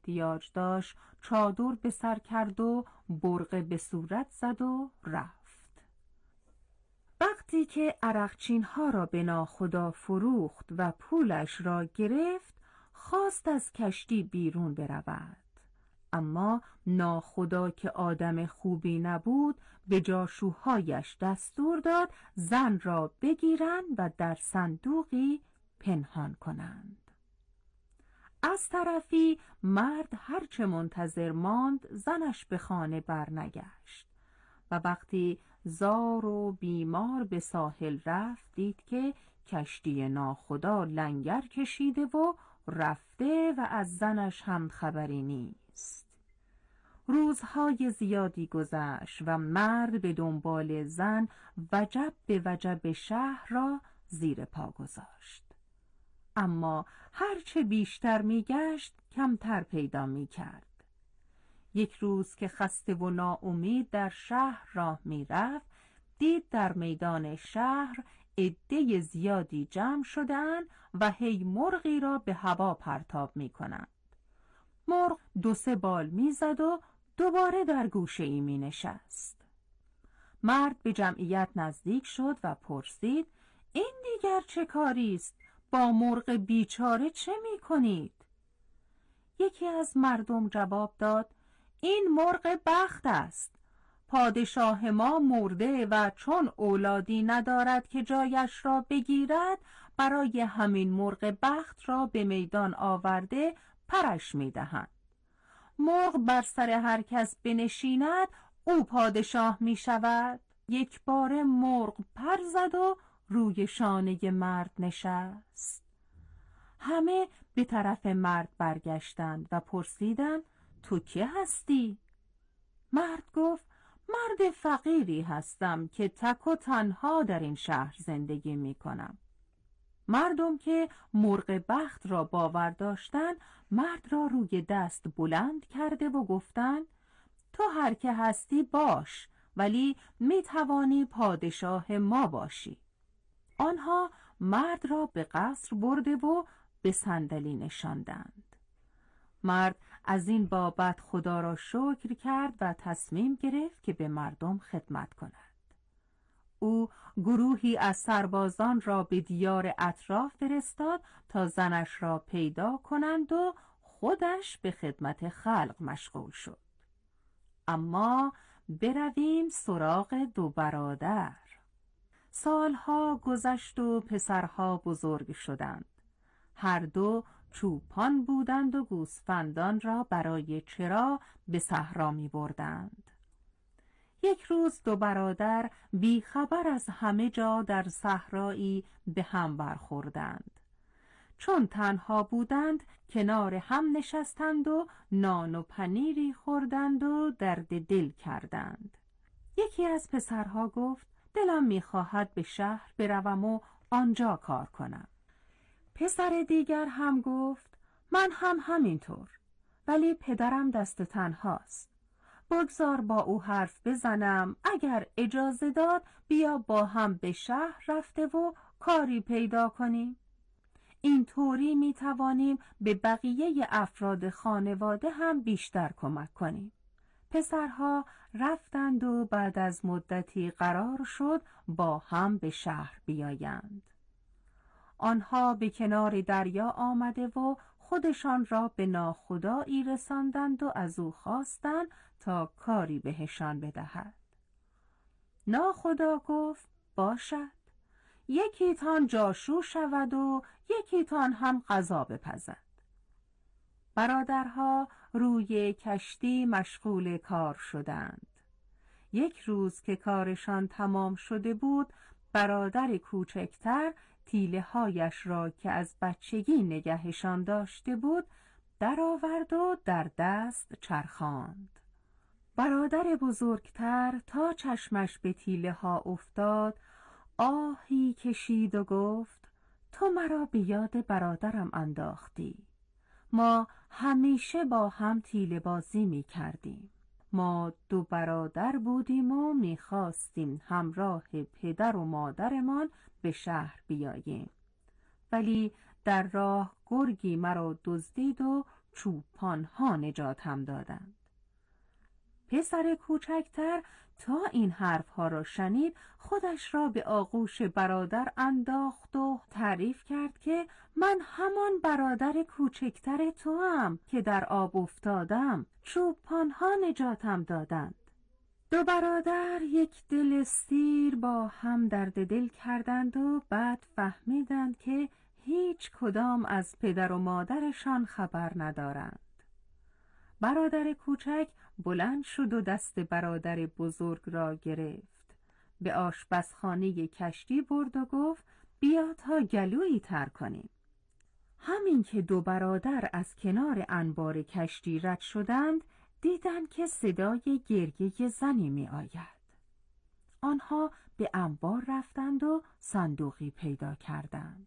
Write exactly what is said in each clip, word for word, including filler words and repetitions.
احتیاج داشت چادر به سر کرد و برقه به صورت زد و رفت. وقتی که عرقچین ها را به ناخدا فروخت و پولش را گرفت، خواست از کشتی بیرون برود. اما ناخدا که آدم خوبی نبود، به جاشوهایش دستور داد زن را بگیرند و در صندوقی پنهان کنند. از طرفی مرد هرچه منتظر ماند زنش به خانه برنگشت و وقتی زار و بیمار به ساحل رفت دید که کشتی ناخدا لنگر کشیده و رفته و از زنش هم خبری نیست. روزهای زیادی گذشت و مرد به دنبال زن وجب به وجب شهر را زیر پا گذاشت، اما هرچه بیشتر میگشت کمتر پیدا میکرد. یک روز که خسته و ناامید در شهر راه میرفت، دید در میدان شهر عده زیادی جمع شدند و هی مرغی را به هوا پرتاب میکنند. مرغ دو سه بال میزد و دوباره در گوشه ای می نشست. مرد به جمعیت نزدیک شد و پرسید: این دیگر چه کاری است؟ با مرغ بیچاره چه می کنید؟ یکی از مردم جواب داد: این مرغ بخت است. پادشاه ما مرده و چون اولادی ندارد که جایش را بگیرد، برای همین مرغ بخت را به میدان آورده پرش می دهند. مرغ بر سر هر کس بنشیند او پادشاه می شود. یک بار مرغ پر زد و روی شانه مرد نشست. همه به طرف مرد برگشتند و پرسیدند: تو کی هستی؟ مرد گفت: مرد فقیری هستم که تک و تنها در این شهر زندگی می کنم. مردم که مرغ بخت را باور داشتند مرد را روی دست بلند کرده و گفتند: تو هر که هستی باش، ولی می توانی پادشاه ما باشی. آنها مرد را به قصر برده و به صندلی نشاندند. مرد از این بابت خدا را شکر کرد و تصمیم گرفت که به مردم خدمت کند. او گروهی از سربازان را به دیار اطراف فرستاد تا زنش را پیدا کنند و خودش به خدمت خلق مشغول شد. اما برویم سراغ دو برادر. سالها گذشت و پسرها بزرگ شدند. هر دو چوپان بودند و گوسفندان را برای چرا به صحرا می بردند. یک روز دو برادر بی خبر از همه جا در صحرایی به هم برخوردند. چون تنها بودند کنار هم نشستند و نان و پنیری خوردند و درد دل کردند. یکی از پسرها گفت: دلم می‌خواهد به شهر بروم و آنجا کار کنم. پسر دیگر هم گفت: من هم همینطور، ولی پدرم دست تنهاست. بگذار با او حرف بزنم، اگر اجازه داد بیا با هم به شهر رفته و کاری پیدا کنیم. این طوری می توانیم به بقیه افراد خانواده هم بیشتر کمک کنیم. پسرها رفتند و بعد از مدتی قرار شد با هم به شهر بیایند. آنها به کنار دریا آمده و خودشان را به ناخدایی رساندند و از او خواستند تا کاری بهشان بدهد. ناخدا گفت: باشد، یکی تان جاشو شود و یکی تان هم غذا بپزد. برادرها روی کشتی مشغول کار شدند. یک روز که کارشان تمام شده بود، برادر کوچکتر تیله هایش را که از بچگی نگهشان داشته بود درآورد و در دست چرخاند. برادر بزرگتر تا چشمش به تیله ها افتاد آهی کشید و گفت: تو مرا به یاد برادرم انداختی. ما همیشه با هم تیله بازی می کردیم. ما دو برادر بودیم و می خواستیم همراه پدر و مادرمان به شهر بیاییم، ولی در راه گرگی مرا دزدید و چوپانها نجاتم دادند. پسر کوچکتر تا این حرفها را شنید خودش را به آغوش برادر انداخت و تعریف کرد که من همان برادر کوچکتر توام که در آب افتادم، چوپانها نجاتم دادند. دو برادر یک دل سیر با هم درد دل کردند و بعد فهمیدند که هیچ کدام از پدر و مادرشان خبر ندارند. برادر کوچک بلند شد و دست برادر بزرگ را گرفت، به آشپزخانه کشتی برد و گفت بیا تا گلویی تر کنیم. همین که دو برادر از کنار انبار کشتی رد شدند دیدند که صدای گریه زنی می آید. آنها به انبار رفتند و صندوقی پیدا کردند.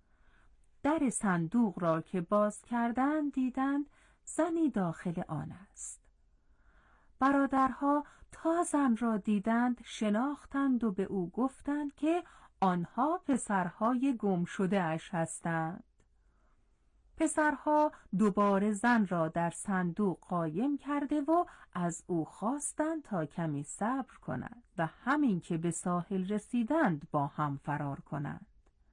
در صندوق را که باز کردند دیدند زنی داخل آن است. برادرها تا زن را دیدند شناختند و به او گفتند که آنها پسرهای گم شده اش هستند. پسرها دوباره زن را در صندوق قایم کرده و از او خواستند تا کمی صبر کند و همین که به ساحل رسیدند با هم فرار کنند.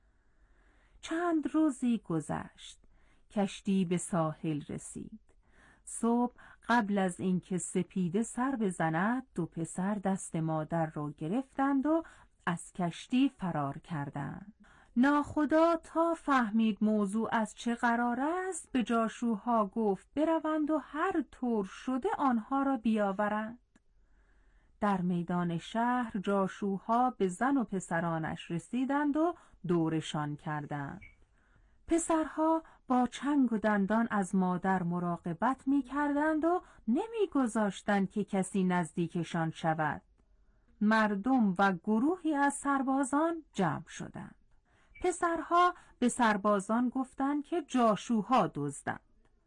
چند روزی گذشت. کشتی به ساحل رسید. صبح قبل از اینکه سپیده سر بزند دو پسر دست مادر را گرفتند و از کشتی فرار کردند. ناخدا تا فهمید موضوع از چه قرار است به جاشوها گفت بروند و هر طور شده آنها را بیاورند. در میدان شهر جاشوها به زن و پسرانش رسیدند و دورشان کردند. پسرها با چنگ و دندان از مادر مراقبت می کردند و نمی گذاشتند که کسی نزدیکشان شود. مردم و گروهی از سربازان جمع شدند. پسرها به سربازان گفتند که جاشوها دزدند.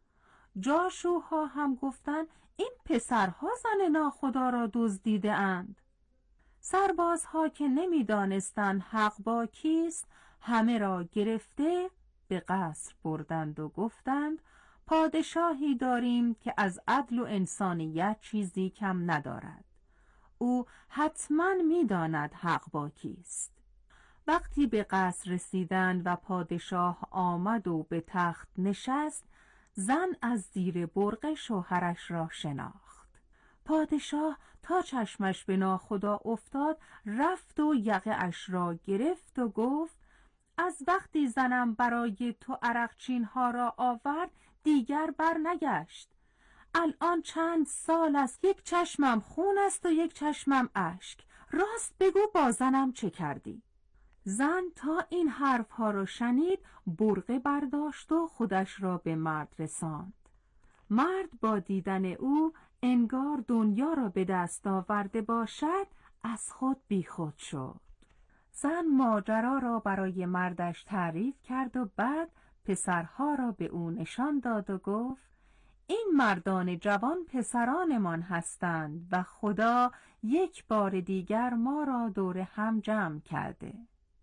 جاشوها هم گفتند این پسرها زن ناخدا را دزدیده اند. سربازها که نمی دانستند حق با کیست همه را گرفته به قصر بردند و گفتند پادشاهی داریم که از عدل و انسانیت چیزی کم ندارد. او حتما می داند حق با کیست. وقتی به قصر رسیدند و پادشاه آمد و به تخت نشست زن از زیر برقع شوهرش را شناخت. پادشاه تا چشمش به ناخدا افتاد رفت و یقه اش را گرفت و گفت از وقتی زنم برای تو عرقچین ها را آورد دیگر بر نگشت. الان چند سال است یک چشمم خون است و یک چشمم اشک. راست بگو با زنم چه کردی؟ زن تا این حرف ها را شنید برقه برداشت و خودش را به مرد رساند. مرد با دیدن او انگار دنیا را به دست آورده باشد از خود بیخود شد. زن ماجرا را برای مردش تعریف کرد و بعد پسرها را به او نشان داد و گفت این مردان جوان پسرانمان هستند و خدا یک بار دیگر ما را دور هم جمع کرده.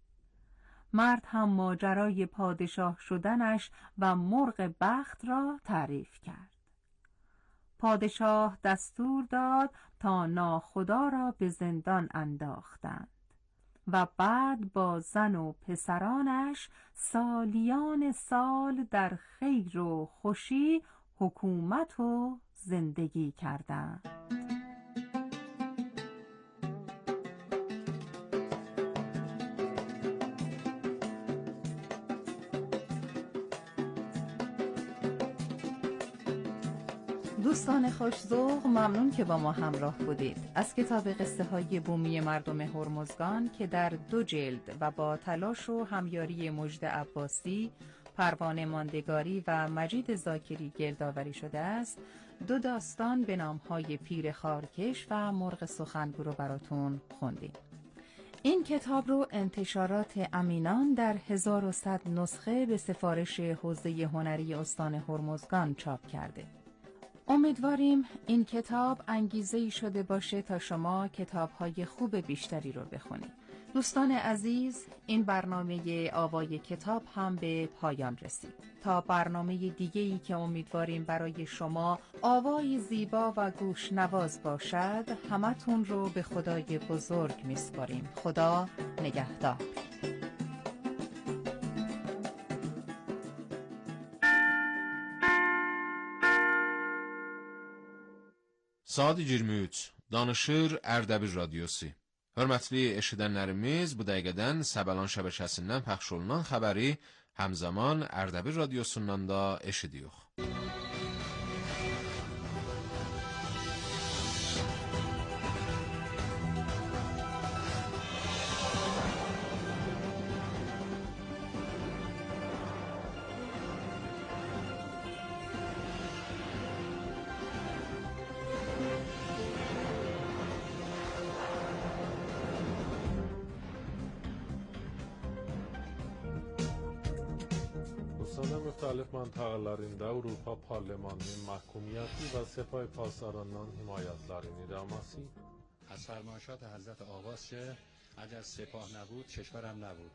مرد هم ماجرای پادشاه شدنش و مرغ بخت را تعریف کرد. پادشاه دستور داد تا ناخدا را به زندان انداختند و بعد با زن و پسرانش سالیان سال در خیر و خوشی حکومت و زندگی کردند. دوستان خوش‌ذوق، ممنون که با ما همراه بودید. از کتاب قصه های بومی مردم هرمزگان که در دو جلد و با تلاش و همیاری مجد عباسی، پروانه ماندگاری و مجید ذاکری گردآوری شده است، دو داستان به نام‌های پیر خارکش و مرغ سخنگو رو براتون خوندیم. این کتاب رو انتشارات امینان در هزار و صد نسخه به سفارش حوزه هنری استان هرمزگان چاپ کرده. امیدواریم این کتاب انگیزه‌ای شده باشه تا شما کتاب‌های خوب بیشتری رو بخونید. دوستان عزیز، این برنامه آوای کتاب هم به پایان رسید. تا برنامه دیگه‌ای که امیدواریم برای شما آوای زیبا و گوش نواز باشد، همتون رو به خدای بزرگ میسپاریم. خدا نگهدار. Saat iyirmi üç. Danışır Ərdəbil Radiosu. Hörmətli eşidənlərimiz, bu dəqiqədən Səbəlan şəbəkəsindən pəxş olunan xəbəri həmzaman Ərdəbil Radiosundan da eşidiyoruz. Rusiyanın müxtəlif məntəqələrində Avropa Parlamentinin məhkumiyyəti və Sepah پاسدارانان himayətlərinin idamasi. از فرمایشات حضرت آغاز شه اگر سپاه نبود کشورم نبود.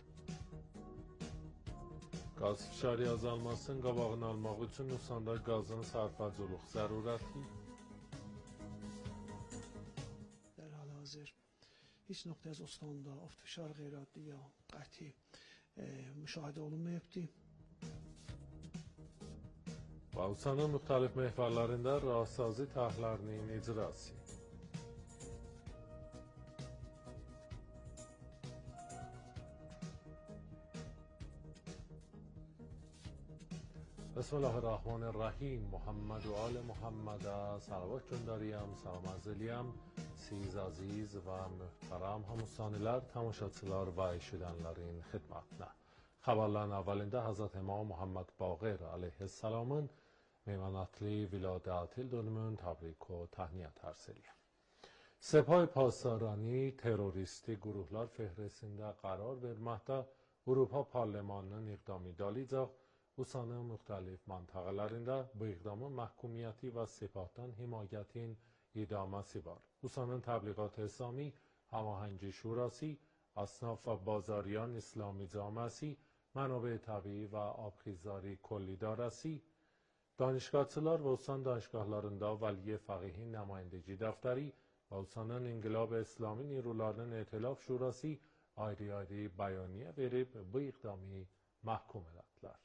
Qaz fişari azalmasının qabağını almaq üçün Rusiyada qazın sərfəculuq zərurəti. در حال حاضر هیچ نقطه از استاندا افت فشار غیر عادی یا قطعی مشاهده olunmayıbdı. Və Rusiyanın müxtəlif məhvərlərində rahatsazi təhlərinin icrası. بسم الله الرحمن الرحیم. محمد و آل محمد صلوات göndəriyəm, salam ərzəliyəm. Siz aziz və möhtərəm həmüssanilər, tamaşaçılar və eşidənlərin xidmətinə. Xəbərlərin əvvəlində Həzrət İmam Muhammed Baqir əleyhissalamın memanətli viladət il dönümün təbrik və təhniyyət arz edirəm. Sepah Pasdarani terroristi qurumlar fəhrisində qərar verməkdə Avropa Parlamentinin iqdamı dalıyacaq. Rusiyanın müxtəlif məntəqələrində bu iqdamın məhkumiyyəti və Sepahdan himayətin idaməsi var. Rusiyanın Təbliğat İslami Həmahəngi Şurası, Əsnaf və Bazariyan İslami Camiəsi, Mənabə Təbii və Abxizari Kolli İdarəsi, Danışqahçılar və Rusiyan danışqahlarında Vəliyə Fəqihin nümayəndəgi dəftəri və Rusiyanın İnqilab İslami Nirularının Etilaf Şurası ayrı-ayrı bəyaniyyə verib bu iqdamı məhkum elədilər.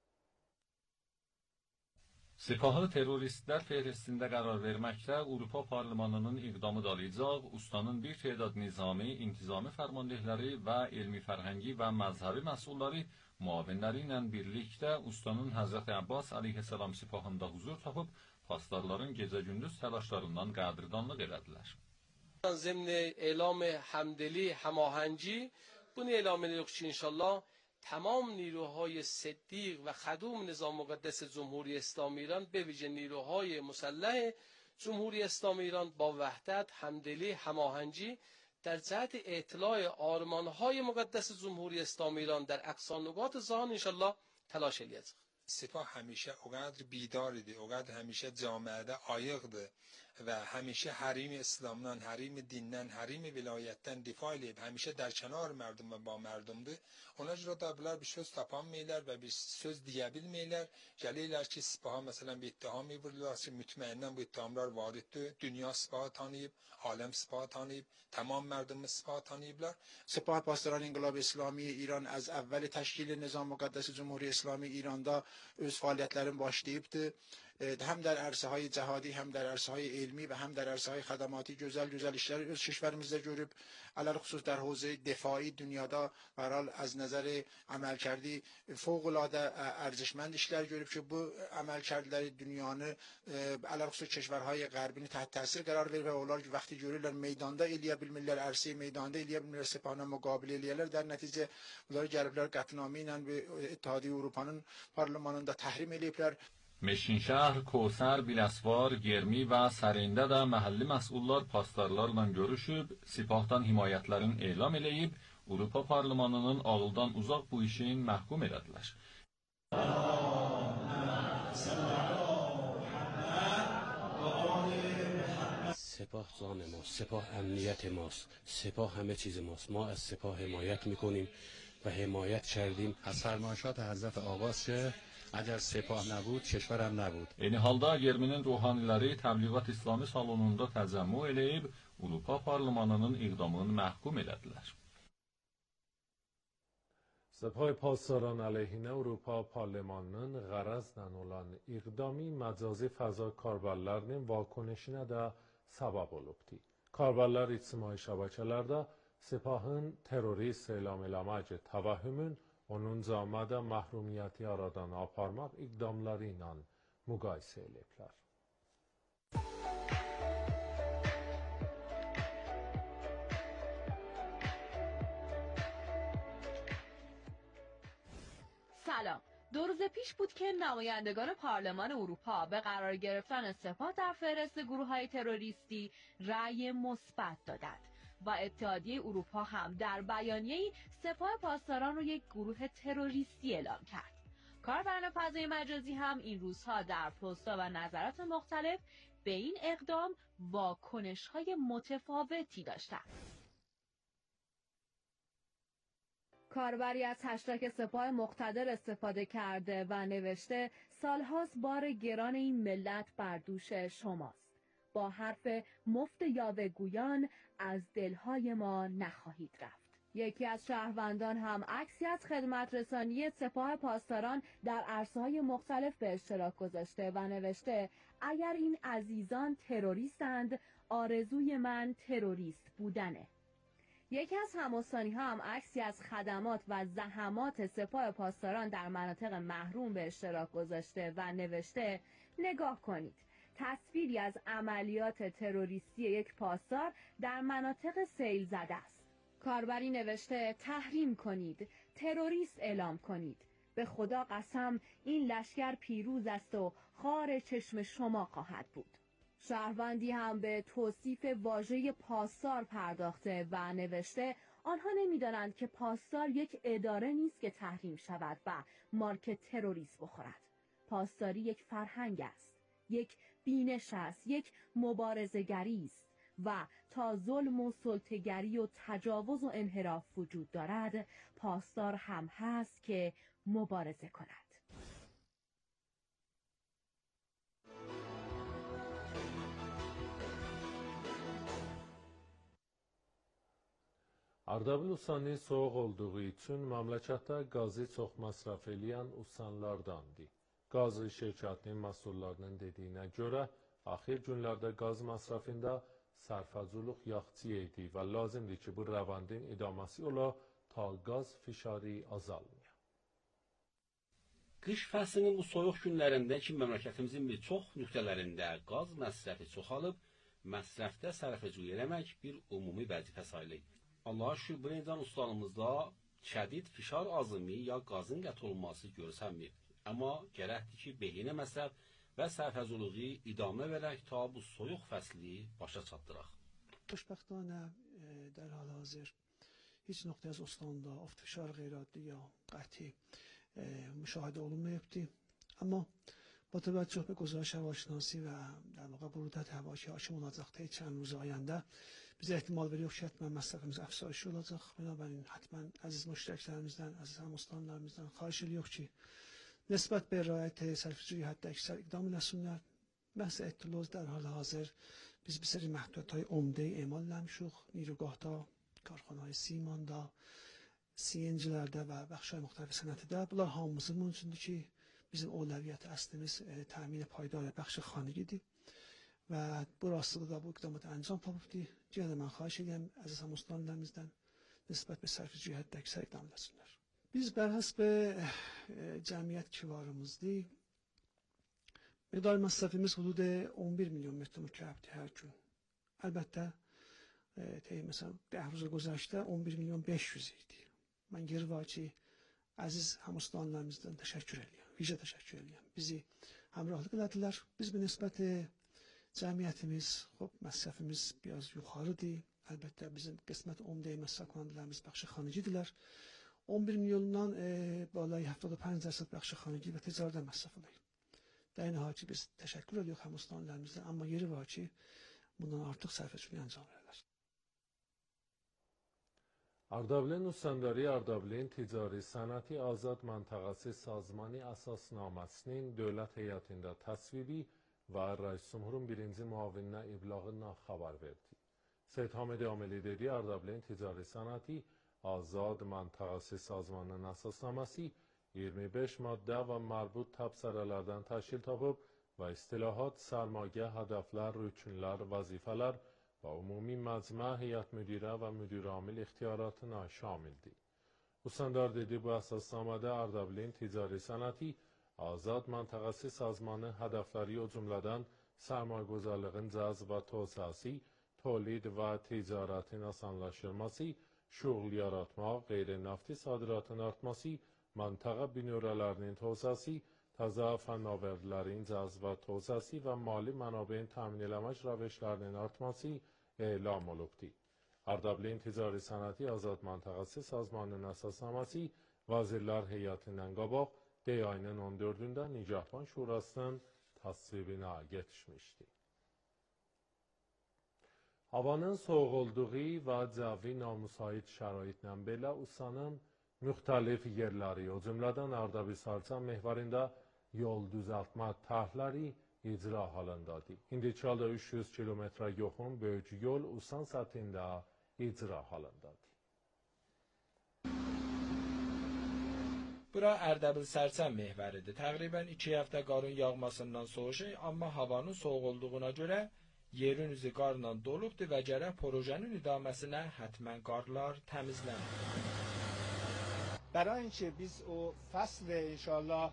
Sepahı teröristlər fehristində qərar verməkdə Avropa Parlamentinin iqdamı dalayacaq, ustanın bir tədad nizami, intizami fərmandehləri və elmi fərhəngi və məzhəbi məsulları muavinləri ilə birlikdə ustanın Həzrət Abbas əleyhissalam sepahında huzur tapıb, pasdarların gecə-gündüz təlaşlarından qədrdanlıq elədilər. ضمن اعلام همدلی هماهنگی bunu e'lom ediyoruz که انشالله تمام نیروهای صدیق و خدوم نظام مقدس جمهوری اسلامی ایران به ویژه نیروهای مسلح جمهوری اسلامی ایران با وحدت، همدلی، هماهنگی در جهت اطلاع آرمانهای مقدس جمهوری اسلامی ایران در اقصا نقاط جهان انشالله تلاش eləyəcək. سپاه همیشه اونقدر بیدارده، اونقدر همیشه جامعه آیقده و همیشه حریم اسلامdan, حریم dindən, حریم vilayətdən difaa edib, همیشه در کنار مردم و با مردمdır. Ona görə də bunlar bir söz tapanmayırlar və bir söz deyə bilmirlər. Gəlirlər ki, Sepaha məsələn bir ittiham edirlər ki, mütməyindən bu ittihamlar variddir. Dünya Sepahı tanıyıb, aləm Sepahı tanıyıb, tamam mردم Sepahı tanıyıblar. سپاه پاسداران انقلاب اسلامی ایران از اول تشکیل نظام مقدس جمهوری اسلامی ایرانda öz fəaliyyətlərini başlayıbdı. Həm در عرصه های جهادی، هم در عرصه های علمی و هم در عرصه های خدماتی gözəl gözəl işlər öz کشورمizdə görüb. علل خصوص در حوزه دفاعی dünyada به هر حال از نظر عملکردی فوق العاده ارزشمند işlər görüb ki, bu əməlkərdləri dünyanı علل خصوص کشورهای غربی تحت تاثیر قرار verir və onlar ki, vaxtı görürlər meydanda eləyə bilmirlər, ərsəyi meydanda eləyə bilmirlər, Sepahla müqabilə eləyirlər. در nəticə bunları gəliblər qətnamə ilə İttihadiyyə Avropanın parlamentında təhrim eləyiblər. Meşinşəhər, Kosər, Biləsvar, Germi və Sərində də məhəlli məsullar pasdarlarla görüşüb, Sepahdan himayətlərin elam eləyib, Avropa Parlamentinin ağıldan uzaq bu işin məhkum elədilər. سپاه جان ماست، سپاه امنیت ماست، سپاه همه چیز ماست. ما از سپاه حمایت میکنیم و حمایت کردیم. از فرمایشات حضرت آغاز که اگر سپاه نبود کشورم نبود. Eyni halda Germinin ruhaniləri Təbliğat İslami salonunda təzəmmü eləyib Avropa Parlamentinin iqdamını məhkum elədilər. سپاه پاسداران علیه Avropa Parlamentinin qərazla olan iqdami məcazi fəza karballarının vakonişinə də səbəb olubdu. Karballar ictimai şəbəkələrdə Sepahın terörist elan eləmək təvəhhümün onun camiada məhrumiyyəti aradan aparmaq iqdamları ilə müqayisə ediblər. سلام. دو روز پیش بود که نمایندگان پارلمان اروپا به قرار گرفتن سپاه در فهرست گروه‌های تروریستی رأی مثبت دادند و اتحادیه اروپا هم در بیانیه‌ای سپاه پاسداران را یک گروه تروریستی اعلام کرد. کاربران فضای مجازی هم این روزها در پست‌ها و نظرات مختلف به این اقدام واکنش‌های متفاوتی داشتند. کاربری از هشتگ سپاه مقتدر استفاده کرده و نوشته سالهاست بار گران این ملت بر دوش شماست. با حرف مفت یاوه‌گویان از دلهای ما نخواهید رفت. یکی از شهروندان هم عکسی از خدمت رسانی سپاه پاسداران در عرصه‌های مختلف به اشتراک گذاشته و نوشته اگر این عزیزان تروریستند آرزوی من تروریست بودنه. یکی از هم‌استانی ها هم عکسی از خدمات و زحمات سپاه پاسداران در مناطق محروم به اشتراک گذاشته و نوشته نگاه کنید تصویری از عملیات تروریستی یک پاسدار در مناطق سیل زده است. کاربری نوشته تحریم کنید، تروریست اعلام کنید. به خدا قسم این لشکر پیروز است و خار چشم شما خواهد بود. شهروندی هم به توصیف واژه پاسدار پرداخته و نوشته آنها نمی‌دانند که پاسدار یک اداره نیست که تحریم شود و مارک تروریست بخورد. پاسداری یک فرهنگ است، یک بینش است، یک مبارزه‌گری است و تا ظلم و سلطه‌گری و تجاوز و انحراف وجود دارد پاسدار هم هست که مبارزه کند. Ardabil usanı soğuk olduğu üçün məmləkətdə qazı çox məsraf eləyən usanlardandır. Qazı şirkətinin məsullarının dediyinə görə, axir günlərdə qaz məsrafında sərfəzuluq yaxçı idi və lazımdır ki, bu rəvandin idaməsi ola ta qaz fişarı azalmaya. Qış fəslinin bu soyuq günlərində ki, məmləkətimizin bir çox nöqtələrində qaz məsrəfi çoxalıb, məsrəfdə sərfəzul eləmək bir ümumi vəzifə sayılır. Allah'a şükür bu neydən ustalığımızda şədid fişar azimi ya qazın qət olunması görsənmir. Amma gərəkdir ki, behinə məsrəf və sərfəzuluğu idamə verək ta bu soyuq fəsli başa çatdıraq. خوشبختانه در حال حاضر هیچ نقطه از استاندا افت فشار غیر عادی یا قطعی مشاهده olunmayıbdı. اما با توجه به گزارش هواشناسی و در واقع برودت hava ki aşı olacaqdı چند روز آینده biz ehtimal veriyor ki həttəmən məsrəfimiz əfsayış olacaq. Binabərin həttəmən əziz müştəriklərimizdən, əziz həmüstanlarımızdan xahiş ediyor ki nisbət به رعایت صرفه‌جویی حداکثر اقدام eləsinlər. Məhz ehtiyat در حال حاضر biz bir seri məhdudiyətlər umdə emal eləmişik. نیروگاهda, karxanaهای سیمانda, سی ان جilərdə və bəxşlər müxtəlif sənətdə. Bunlar hamımızın üçündür ki bizim اولویت اصلimiz təmin پایدار بخش خانگیdir. و bu rastlıqda bu iqdamat انجام tapıbdı. Yenə mən xahiş edirəm əziz həmüstanlarımızdan nisbət به صرفه‌جویی حداکثر اقدام eləsinlər. Biz bər həsb cəmiyyət kivarımızdır. مقدار مصرفimiz حدود on bir milyon متر مکعبdir hər gün. Əlbəttə təyi məsələn ده روز گذشته on bir milyon beş yüz idi. Mən geri var ki əziz həmüstanlarımızdan təşəkkür edirəm. Vicə təşəkkür edirəm. Bizi həmrəhlıq elədilər. Biz bir nisbət cəmiyyətimiz, xop məsrəfimiz biraz yuxarıdır. Əlbəttə bizim qismət umdə məsrəf کنندهlərimiz bəxş xanıcıdırlar. on bir milyondan e, بالای هفتاد و پنج درصد bəxş xanıcı və ticarət məsrəfidir. در نهایت biz təşəkkür edirik həmüstanlarımızdan. Amma yeri var ki bundan artıq sərfəçülük ancam verilər. Ardabilin Usandari Ardabilin Ticari Sənəti Azad Məntəqəsi Sazmani Əsasnaməsinin dövlət heyətində təsvibi və Rəis Cumhurun birinci müavininə iblağı xəbər verdi. Seyid Hamid Amili dedi, Ardabilin Ticari Sənəti Azad Məntəqəsi Sazmanının əsasnaməsi iyirmi beş maddə və mərbut təbsərələrdən təşkil tapıb və istilahat, sərmagə, hədəflər, rükünlər, vəzifələr və ümumi məcmə, heyət müdirə və müdir-amil ixtiyaratına şamildir. Usandar dedi, bu əsasnamədə Ardabilin Ticari Sənəti Azad Məntəqəsi Sazmanı hədəfləri o cümlədən sərmayəgüzarlığın cəzb və tövsiyəsi, tolid və ticarətin asanlaşdırması, şuğul yaratmaq, qeyri-nefti sadiratın artması, məntəqə binövrələrinin tövsiyəsi, təzə fənnavərlərin cəzb və tövsiyəsi və mali mənabeyin təmin eləmək rəvişlərinin artması elan olubdur. Ardabilin Ticari Sənəti Azad Məntəqəsi Sazmanının əsasnaməsi Vəzirlər Heyətindən qabaq D ayının on dördündə Nigahban Şurasının təsvibinə yetişmişdir. Havanın soğuk olduğu və cəvi namüsait şəraitlə belə Usanın müxtəlif yerləri, o cümlədən Ardabil-Sarçan məhvarında yol düzəltmə tərhləri icra halındadır. İndiki halda üç yüz kilometrə yoxun böyük yol Usan səthində icra halındadır. Bura Ərdəbil-Sərçən məhvəridir. Təqribən iki həftə qarın yağmasından soğuşur, amma havanın soğuk olduğuna görə yerin üzü qarla dolubdur və gərək projenin idaməsinə həttəmən qarlar təmizlənir. برای اینکه biz o فصل انشاءالله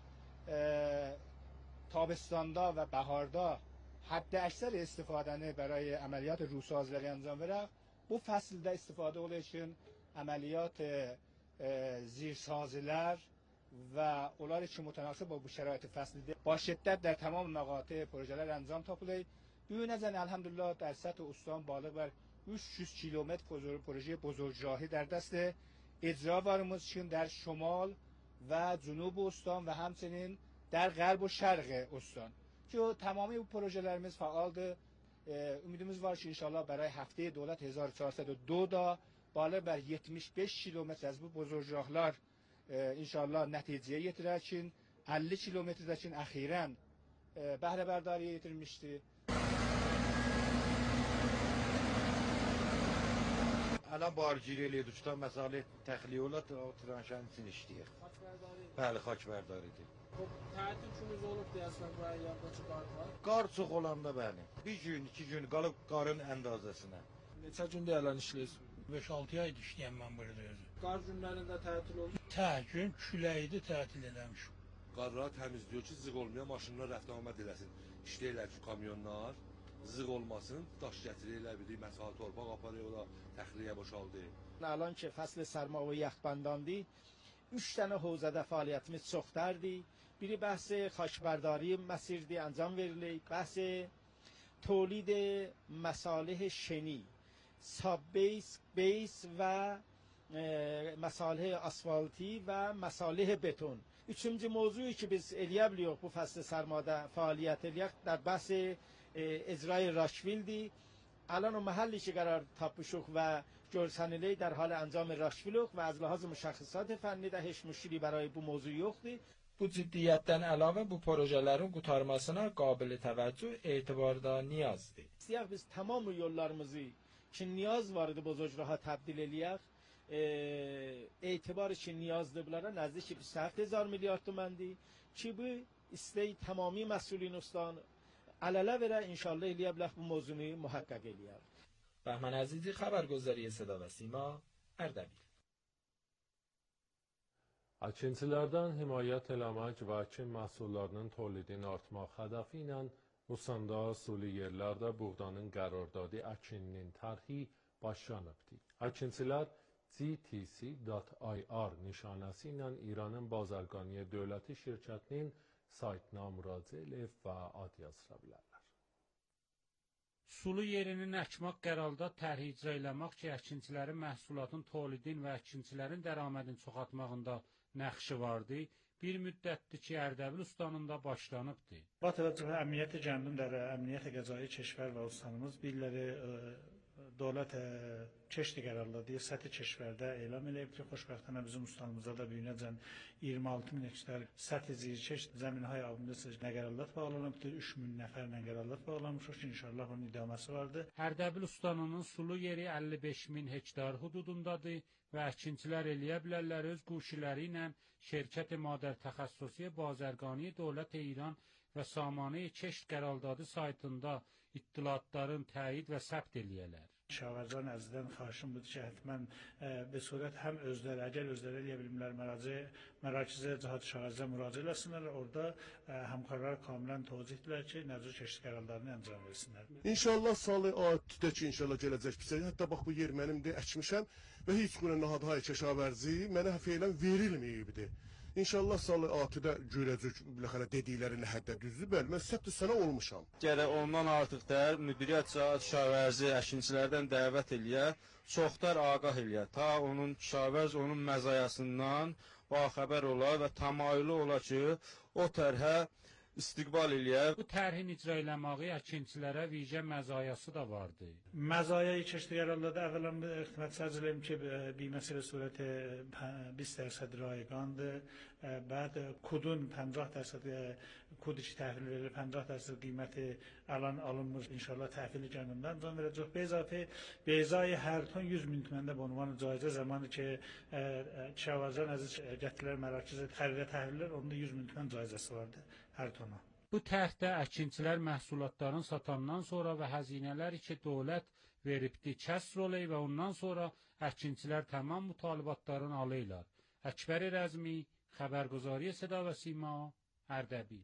تابستاندا و بهاردا حد اکثر استفادهنه برای عملیات روسازları انجام verək, bu fəsildə istifadə olduğu üçün əməliyyat زیرسازilər و onlar için mütənasib bu şərait fəsildə با şiddət در تمام نقاط projelər انجام tapılır. Bu nəzən elhamdülillah در سطح استان بالغ بر üç yüz kilometr proje بزرگراهی در دست اجراوارımız için در شمال و جنوب استان و همچنین در غرب و شرق استان که تمامی bu projelerimiz faaldır. Ümidimiz var ki inşallah برای هفته دولت هزار و چهارصد و دو da بالغ بر yetmiş beş kilometr از bu bozorgahlar inşallah nəticəyə yetirər ki elli kilometr için əxirən bəhrə bərdariyə yetirmişdi. الان بارگیری لیدوشتا مسئله تخلیولات ترانشنسین işləyir. Bəli, xaç bərdaridir. Tətil gününüz olubdu əslən bu aylarda ki, qar var? Qar çox olanda bəli. Bir gün, iki gün qalıb qarın əndazəsinə. Neçə gündə yalan işləyirsiniz? beş altı aydır işləyəm mən burada özüm. Qar günlərində tətil oldu? Tə gün küləkdi, tətil eləmişim. Qarları təmizliyor ki, zıq olmayan maşınlar rəfdə amad eləsin. İşləyirlər ki, kamyonlar zıq olmasın, daş gətirirlər, bir məsələ torpaq aparıyorlar, təxliyə boşaldır. الان که فصل سرما و یخبنداندی üç dənə hövzədə fəaliyyətimiz çoxdardır. Biri bəhs خاکبرداری مسیردی انجام verilir. بحث تولید مصالح شنی، ساب بیس، بیس و مصالح asfalti və مصالح beton. Üçüncü mövzuyu ki biz eləyə biliyoruz bu fəsl sərmada fəaliyyət eləyək در بحث اجرای راشویلدی. الان o محلی که قرار tapışıq və görsəniliyi در حال انجام راشویلوق و از لحاظ مشخصات فنی də heç müşkili برای bu mövzu yoxdur. Bu ciddiyyətdən əlavə bu projelerin qurtarmasına qabil təvəccüh etibarda niyazdır. İstəyək biz tamam yollarımızı ki niyaz var idi bozorgahə təbdil eləyək. etibar için niyazdır bunlara نزدیک بیست و هفت هزار میلیارد تومانdır ki bu istəyi tamami məsulin ustan علاله verə inşallah eləyə bilək bu mövzunu muhaqqaq eləyək. Bəhmən Əzizi, xəbərgözəri Səda və Sima, Ərdəbil. Əkinçilərdən himayət eləmək və əkin məhsullarının tolidini artmaq hədəfi ilə Usanda suli yerlərdə buğdanın qərardadi əkininin tərhi başlanıbdır. Əkinçilər G T C dot I R nişanəsi ilə İranın Bazarqaniyə Dövləti şirkətinin saytına müraciə edib və ad yazıra bilərlər. Sulu yerinin əkmaq qərarda tərhi icra eləmək ki, əkinçilərin məhsulatın tolidin və əkinçilərin dərəmədini çoxaltmağında nəxşi vardı. bir müddətdir ki, Ərdəbil ustanın da başlanıbdır. با توجه به امنیت گندم در امنیت غذایی کشور و استانımız biriləri dövlət çeşid qərarladığı səthi keşverdə elan edib ki, xoşbəxtənə bizim ustanımıza da büyünəcən iyirmi altı min hektar səthi zirkeş zəminhay abında nəqərarlat bağlanıbdır. üç min nəfərlə qərar bağlanmışıq ki, inşallah bunun idaməsi vardır. Ərdəbil ustanının sulu yeri əlli beş min hektar hududundadır və əkinçilər eləyə bilərlər öz quşiləri ilə şirkət-i madər təxəssüsi Bazərgani Dövlət İran və Samanə Çeşid qərardadı saytında ittiliatların təyid və səbt eləyələr. Şahvərzan əzizdən xahişim budur ki, hətmən به صورت həm özləri, əgər özləri eləyə bilmirlər, mərakizə Cihad Şahvərzə müraciə eləsinlər, orada həmkarlar kamilən tozihdirlər ki, nəzir keşid qərarlarını əncam versinlər. İnşallah salı ayətdə ki, inşallah gələcək bizə. Hətta bax bu yer mənimdir, əkmişəm və heç quna nahadhay Keşavərzi mənə feylən verilməyibdir. İnşallah salı atıda görəcək biləxələ dedikləri nə həddə düzdür. Bəli, mən səbt sənə olmuşam. Gərək ondan artıq da müdiriyyət Şahvərzi əkinçilərdən dəvət eləyə, çoxlar ağah eləyə. Ta onun Şahvərz onun məzayasından baxəbər ola və təmayülü ola ki, o tərhə istiqbal eləyər. Bu tərhin icra eləməyi əkinçilərə vicə məzayası da vardı. Məzayayı keşid qərarladı. Əvvələn xidmət sərz eləyim ki, qiməsi və surəti بیست درصد rayqandır. Bəd kudun پنجاه درصد kod işi təhvil verilir, پنجاه درصد qiyməti alan alınmır. İnşallah təhvili gəndimdən can verəcək. Bezafə bezayı hər ton yüz min tüməndə bu ünvanı caizə zamanı ki, Şahvərzan əziz gətirilər mərakizə xəridə təhvillər, onda yüz min tümən caizəsi vardı hər tona. Bu tərhdə əkinçilər məhsullatların satandan sonra və həzinələri ki, dövlət veribdi kəsr olay və ondan sonra əkinçilər tamam mütalibatların alırlar. Əkbəri Rəzmi, Xəbərguzari Səda və Sima, Ərdəbil.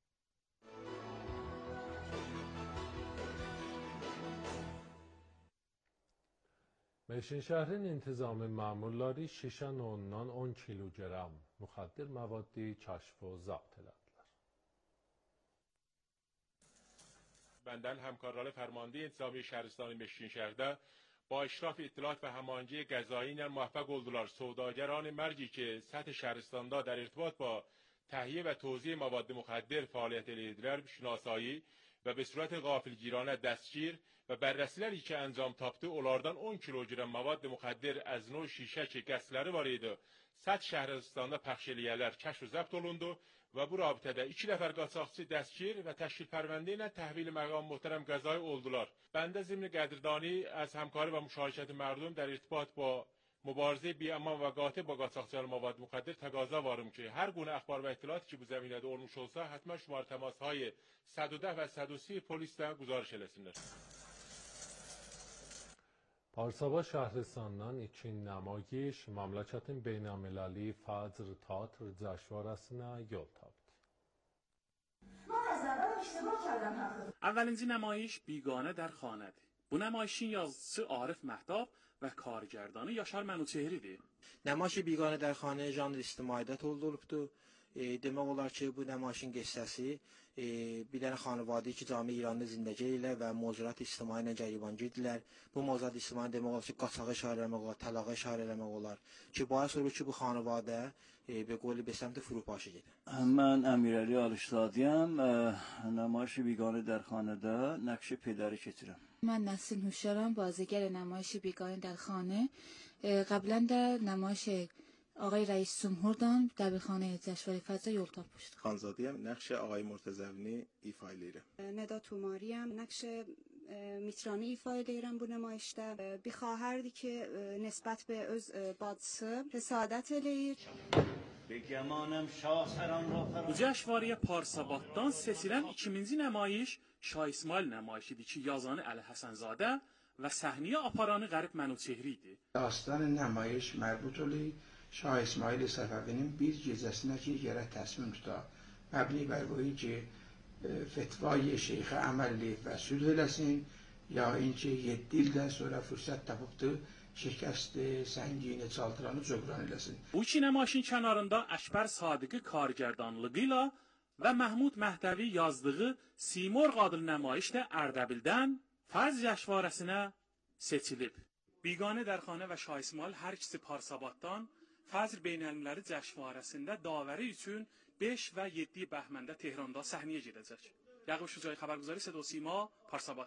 Meşin şəhrin intizami məmurları şişən ondan on kiloqram müxaddir məvaddi kəşf və zabt elədilər. Bəndən həmkarları fərmandı intizami şəhristanı Meşin şəhərdə با اشراف اطلاعات و هماهنگی قضایی موفق oldular. سوداگران مرجی که سطح شهرستان‌دا در ارتباط با تهیه و توزیع مواد مخدر فعالیت edirdilər, şinasایی və به صورت غافلگیرانه دستگیر و بررسیləri ki انجام tapdı, onlardan on kiloqram مواد مخدر از نوع şişə ki qəsləri var idi. Səth şəhristanda pəxş eləyərlər kəşf və zəbt olundu və bu rabitədə iki nəfər qaçaqçı dəstgir və təşkil pərvəndə ilə təhvil məqam muhterem qəzایی oldular. Bəndə ضمن قدردانی از همکاری و مشارکت مردم در ارتباط با مبارزه بی‌امان و قاطع با قاچاقچیان مواد مخدر تقاضا وارم که هر گونه اخبار و اطلاعاتی که bu زمینədə olmuş olsa حتما شماره تماس‌های صد و ده و صد و سی polisdən güzariş eləsinlər. Parsaba şəhristandan iki namayiş məmləkətin beynəlməli Fəcr Teatr cəşvarəsinə yol tapdı. اولین نمایش بیگانه در خانه دی. Bu namaişin yazıcısı Arif Məhdab və kargərdanı Yaşar Mənutehridir. Namaişi بیگانه در خانه janr ictimaiyyət olubdu. E, demək olar ki, bu namaişin qissəsi e, bir dənə xanıvadı ki, cami İranlı zindəgi ilə və mövzulat ictimai ilə gəribancı idilər. Bu mövzulat ictimai demək olar ki, qaçağı işarə eləmək olar, talağı işarə eləmək olar. Ki, bayaq olur ki, bu xanıvadə e, به قول به سمت فروپاشی gedir. من امیرعلی آلشزادیم. نمایش بیگانه در خانه دا نقش پدری کشیدم. من نسرین هوشیارم، بازیگر نمایش بیگانه در خانه. قبلا در نمایش آقای رئیس جمهور دان دبیرخانه جشنواره فضا یول tapmıştım. خانزادیم، نقش آقای مرتضوی ایفا edirəm. ندا توماریم، نقش میترانی ایفا edirəm bu nümayişdə. Bir xahərdi ki, nisbət به öz bacısı həsadət eləyir. Bu cəşvarəyə Parsabaddan seçilən ikinci nümayiş Şah İsmail nümayişidir ki, yazanı Əli Həsənzadə və səhnəyə aparanı Qərib Mənutehri idi. داستان نمایش مربوط olayı Şah İsmail Səfəvinin bir gecəsinə ki, yerə təsmin tuta. Məbni bər qoyu ki, fetvayı şeyxə əməlli və sülh eləsin, ya inki yeddi ildən sonra fürsət tapıbdı, şikəsti, səngini, çaltıranı cöbran eləsin. Bu iki nümayişin kənarında Əkbər Sadiqi kargərdanlığı ilə və Məhmud Məhdəvi yazdığı Simorq adlı nümayiş də Ərdəbildən Fərz cəşvarəsinə seçilib. بیگانه در خانه و شاه اسماعیل هر ikisi Parsabaddan Fəzl Beynəlmiləli Cəşnvarəsində davəri üçün beş və yeddi bəhməndə Tehranda səhnəyə gedəcək. Yaqub Şücayi xəbərgüzarı Səda Sima, Parsabad.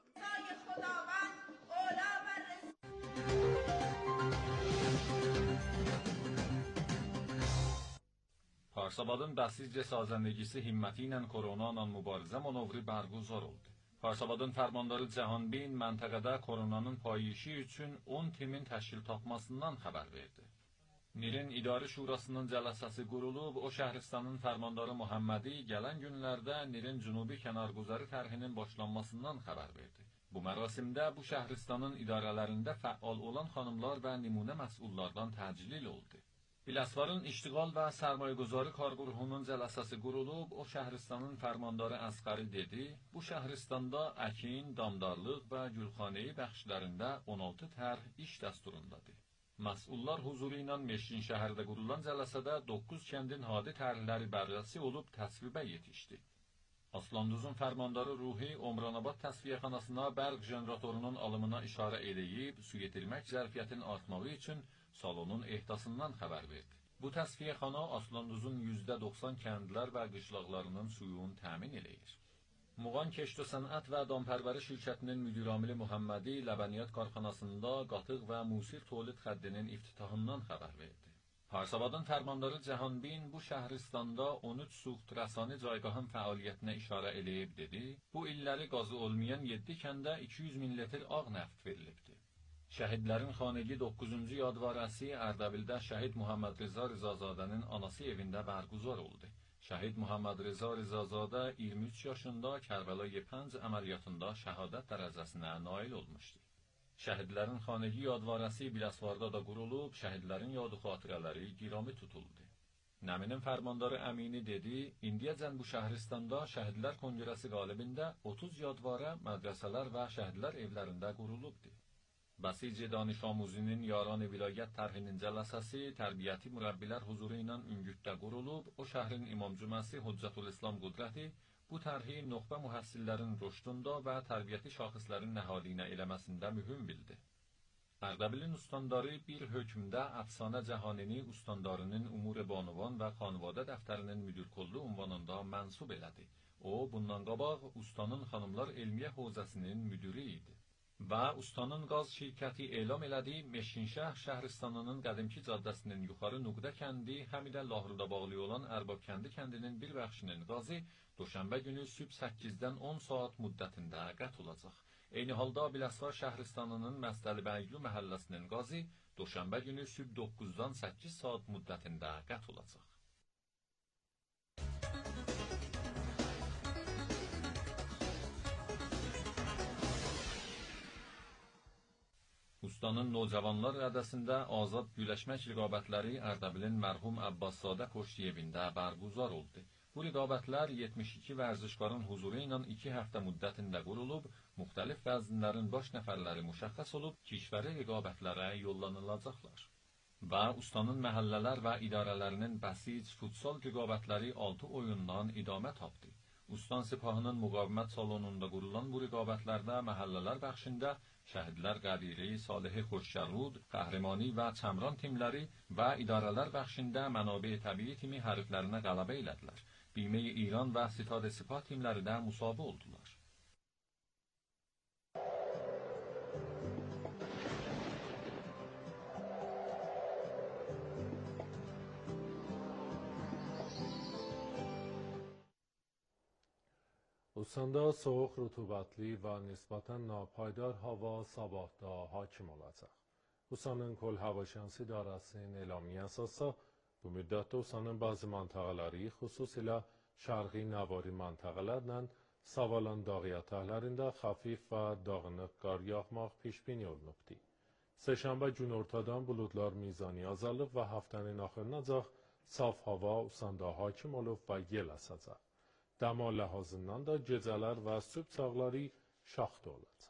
Parsabadın bəsizcə sazəndəgisi himməti ilə korona ilə mübarizə manovri bərguzar oldu. Parsabadın fərmandarı Cəhanbin məntəqədə koronanın payişi üçün on timin təşkil tapmasından xəbər verdi. Nirin İdarə Şurasının cələsəsi qurulub, o Şəhristanın fərmandarı Muhammədi gələn günlərdə Nirin Cünubi kənarguzarı tərhinin başlanmasından xəbər verdi. Bu mərasimdə bu Şəhristanın idarələrində fəal olan xanımlar və nümunə məsullardan təclil oldu. Biləsvarın İştiqal və Sərmayəguzarı Karquruhunun cələsəsi qurulub, o Şəhristanın fərmandarı Əsqəri dedi, bu Şəhristanda əkin, damdarlıq və gülxaneyi bəxşlərində on altı tərh iş dəsturundadır. Məsullar huzuru ilə Meşin şəhərdə qurulan cələsədə doqquz kəndin hadi tərhləri bərrəsi olub təsvibə yetişdi. Aslanduzun fərmandarı Ruhi, Omranabad təsviyəxanasına bərq jeneratorunun alımına işarə edəyib, su yetirmək zərfiyyətin artmağı üçün salonun ehtasından xəbər verdi. Bu təsviyəxana Aslanduzun yüzdə doxsan kəndlər və qışlaqlarının suyunu təmin eləyir. Muğan Keşto Sənət və Dampərvəri şirkətinin müdür-amili Muhammədi Ləbəniyyət Karxanasında qatıq və musir tolid xəddinin iftitahından xəbər verdi. Parsabadın fərmandarı Cəhanbin bu Şəhristanda on üç suxt rəsani caygahın fəaliyyətinə işarə eləyib dedi, bu illəri qazı olmayan yeddi kəndə iki yüz min litr ağ nəft verilibdir. Şəhidlərin xanəgi doqquzuncu yadvarəsi Ərdəbildə şəhid Muhammed Rıza Rızazadənin anası evində bərguzar oldu. Şəhid Muhammed Rıza Rızazadə iyirmi üç yaşında Kərbəlayi Pənc əməliyyatında şəhadət dərəcəsinə nail olmuşdu. Şəhidlərin xanəgi yadvarəsi Biləsvarda da qurulub, şəhidlərin yadı xatirələri girami tutuldu. Nəminin fərmandarı Əmini dedi, indiyəcən bu Şəhristanda Şəhidlər Konqresi qalibində otuz yadvarə mədrəsələr və şəhidlər evlərində qurulubdur. Bəsici Daniş Amuzinin Yaran Vilayət tərhinin cələsəsi tərbiyyəti mürəbbilər huzuru ilə Üngüddə qurulub, o şəhrin İmam Cüməsi Hüccətül İslam Qudrəti bu tərhi nöqbə mühəssillərin rüşdunda və tərbiyyəti şaxislərin nəhaliyinə eləməsində mühüm bildi. Ərdəbilin ustandarı bir hökmdə Əfsanə Cəhanini ustandarının Umur-i Banuvan və Xanvadə dəftərinin müdürkollu ünvanında mənsub elədi. O, bundan qabaq ustanın xanımlar elmiyyə hozəsinin müdürü idi. Və ustanın qaz şirkəti elam elədi, Meşinşəhr Şəhristanının qədimki caddəsinin yuxarı Nuqdə kəndi, həm də Lahruda bağlı olan Ərbab kəndi kəndinin bir bəxşinin qazı Doşənbə günü sübh səkkizdən on saat müddətində qət olacaq. Eyni halda Biləsvar Şəhristanının Məstəlibəylu məhəlləsinin qazı Doşənbə günü sübh doqquzdan səkkiz saat müddətində qət olacaq. Ustanın Nocavanlar rədəsində azad güləşmək rəqabətləri Ərdəbilin mərhum Əbbaszadə Koşdiyevində bərguzar oldu. Bu rəqabətlər yetmiş iki vərzişkarın huzuru ilə iki həftə müddətində qurulub, müxtəlif vəzinlərin baş nəfərləri müşəxəs olub, kişvəri rəqabətlərə yollanılacaqlar. Və ustanın məhəllələr və idarələrinin bəsic futsal rəqabətləri altı oyundan idamə tapdı. Ustan Sipahının müqavimət salonunda qurulan bu rəqabətlərdə məhəllələr bəxşində Şəhidlər Qədiri, Salihi Xoşşərud, Qəhrəmani və Çəmran timləri və idarələr bəxşində Mənabə Təbii timi həriflərinə qələbə elədilər. Bime-i İran və Sitad-ı Sipah timləri də müsabi oldular. Ustandə soğuq, rütubətli və nisbətən napaydar hava sabahda hakim olacaq. Ustanın Kol Hava Şansı İdarəsinin elamı əsasda bu müddətdə Ustanın bəzi məntəqələri, xüsusilə şərqi nəvari məntəqələrlə Savalan dağ yataqlarında xəfif və dağınıq qar yağmaq peşbini olunubdur. Səhşənbə günortadan buludlar mizani azalıb və həftənin axırınacaq saf hava Ustandə hakim olub və yel əsəcək. Dəma ləhazından da gecələr və sübh çağları şaxta olacaq.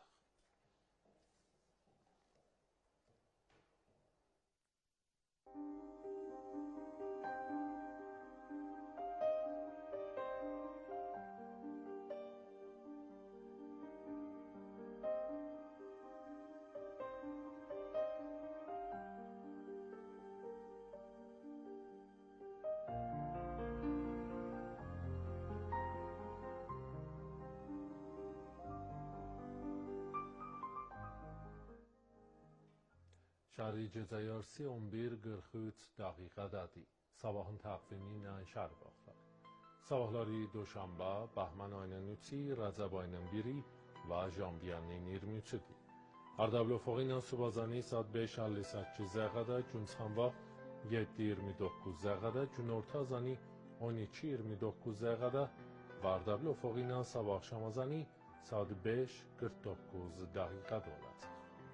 Şari gecəyarsi on bir qırx üç dəqiqədədir. Sabahın təqvimi ilə şər vaxtlar. Sabahları Doşanba, Bəhmən ayının üçü, Rəcəb ayının biri və janviyanın iyirmi üçüdür. Ardabil Ufuqi ilə Subazani saat beş əlli səkkiz dəqiqədə, Günçxan vaxt yeddi iyirmi doqquz dəqiqədə, Günorta azanı on iki iyirmi doqquz dəqiqədə və Ardabil Ufuqi ilə Sabah Şamazani saat beş qırx doqquz dəqiqədə olacaq.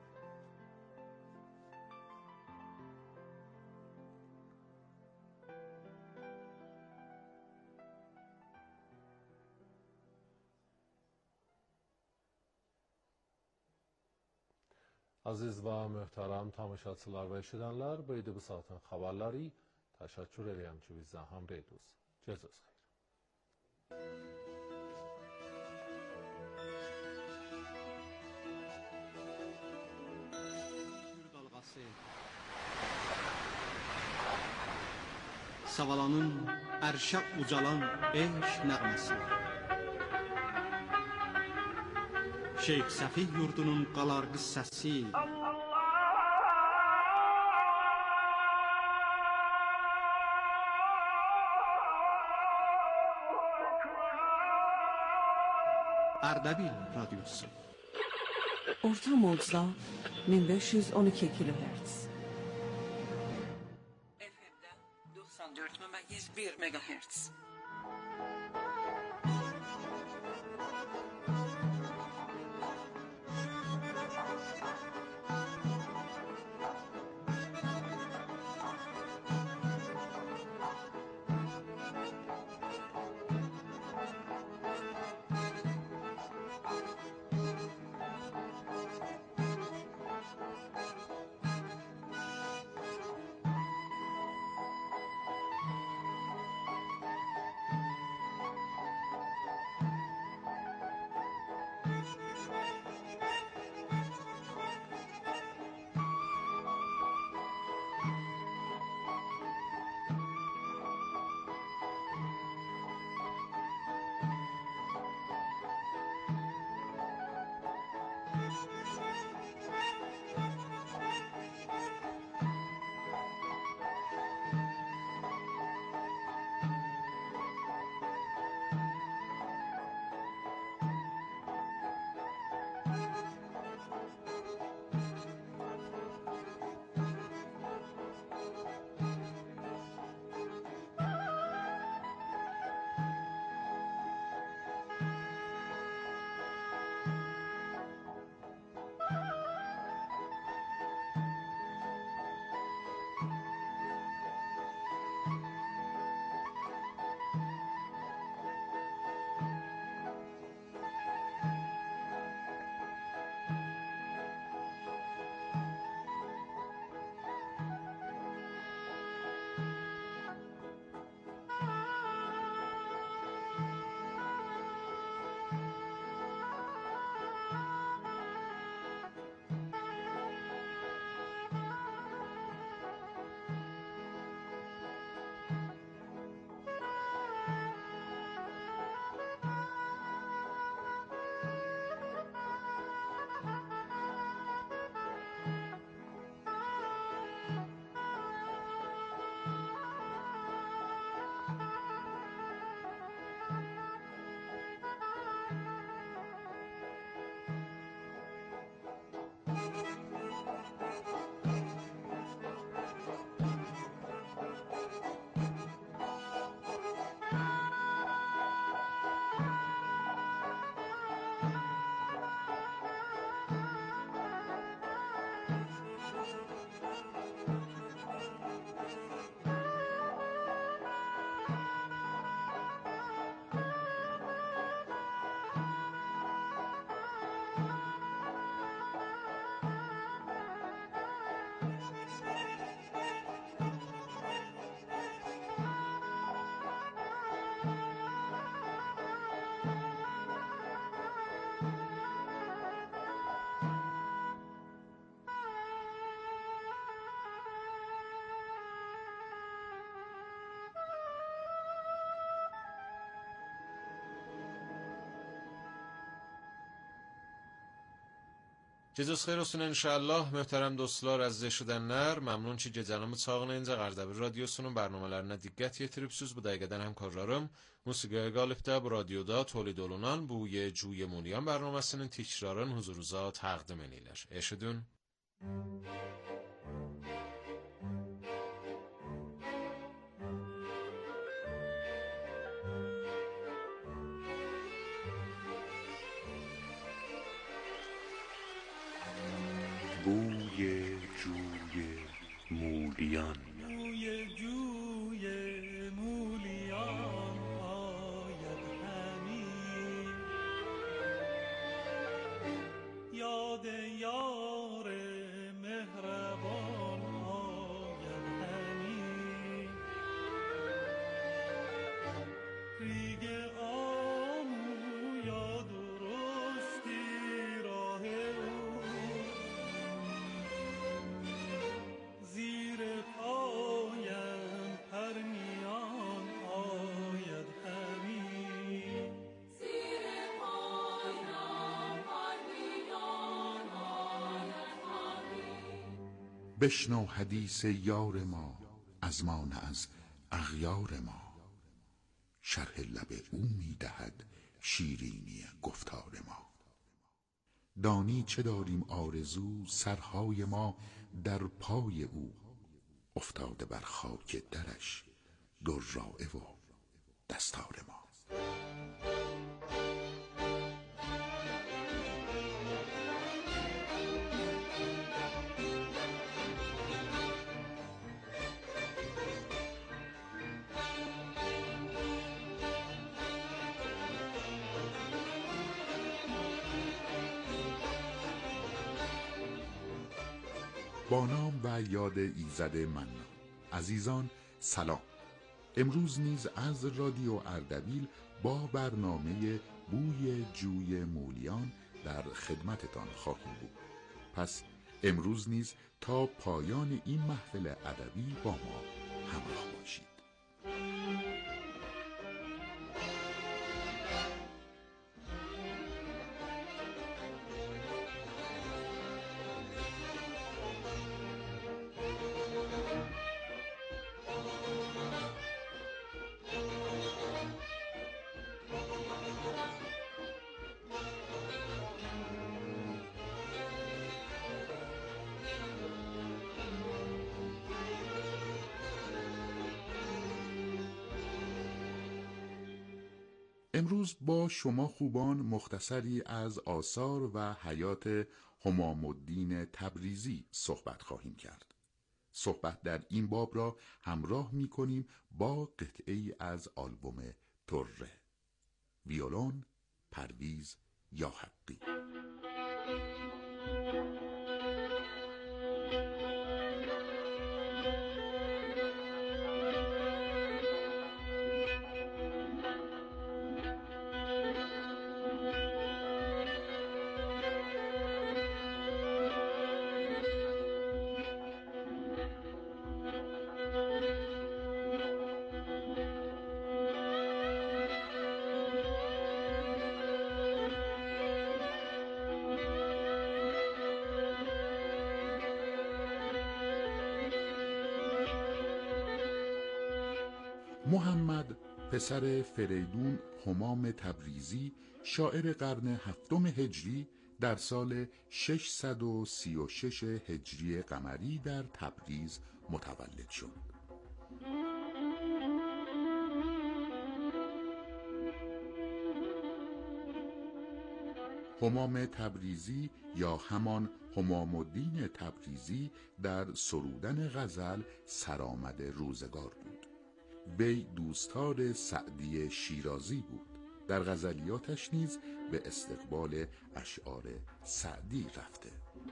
Aziz və möhtərəm tamaşaçılar və eşidənlər, bu idi bu saatin xəbərləri. Təşəkkür edirəm ki, bizdən həmrə idiniz. Gecəniz xeyir. Dalğası Savalanın ərşə ucalan eşq nəğməsi Şeyx Səfih yurdunun qalar qıssəsi Ardabil Radyosu Orta mocda min beş yüz on iki kilohertz F M'də doxsan dörd məməyiz bir megahertz Gecəniz xeyir olsun inşallah. Möhtərəm dostlar, əziz eşidənlər, məmnun ki, gecəniz sağlığınca Qərdəbil Radiosunun bərnamələrinə diqqət yetiribsiniz. Bu dəqiqədən həmkarlarım Musiqiyə Qalibdə bu radioda tolid olunan bu Ye Cuye Muliyan bərnaməsinin təkrarını huzurunuza təqdim edirlər. Eşidin. بوی جوی مولیان بوی جوی مولیان آید همی یاد یار مهربان آید همی ریگ آمو یا درستی راه او زیر پایم پرنیان آید همی زیر پایم پرنیان آید همی بشنو حدیث یار ما از ما نه از اغیار ما شرح لب او می دهد شیرینی گفتار ما دانی چه داریم آرزو سرهای ما در پای او افتاده بر خاک درش دراعه و دستار ما با نام و یاد ایزد منان. عزیزان سلام. امروز نیز از رادیو اردبیل با برنامه بوی جوی مولیان در خدمتتان خواهیم بود. پس امروز نیز تا پایان این محفل ادبی با ما همراه باشید. امروز با شما خوبان مختصری از آثار و حیات همام الدین تبریزی صحبت خواهیم کرد. صحبت در این باب را همراه می کنیم با قطعه‌ای از آلبوم طره. ویولون پرویز یاحقی. محمد پسر فریدون همام تبریزی شاعر قرن هفتم هجری در سال ششصد و سی و شش هجری قمری در تبریز متولد شد. همام تبریزی یا همان همام الدین تبریزی در سرودن غزل سرآمد روزگار بود. وی دوستدار سعدی شیرازی بود. در غزلیاتش نیز به استقبال اشعار سعدی رفته.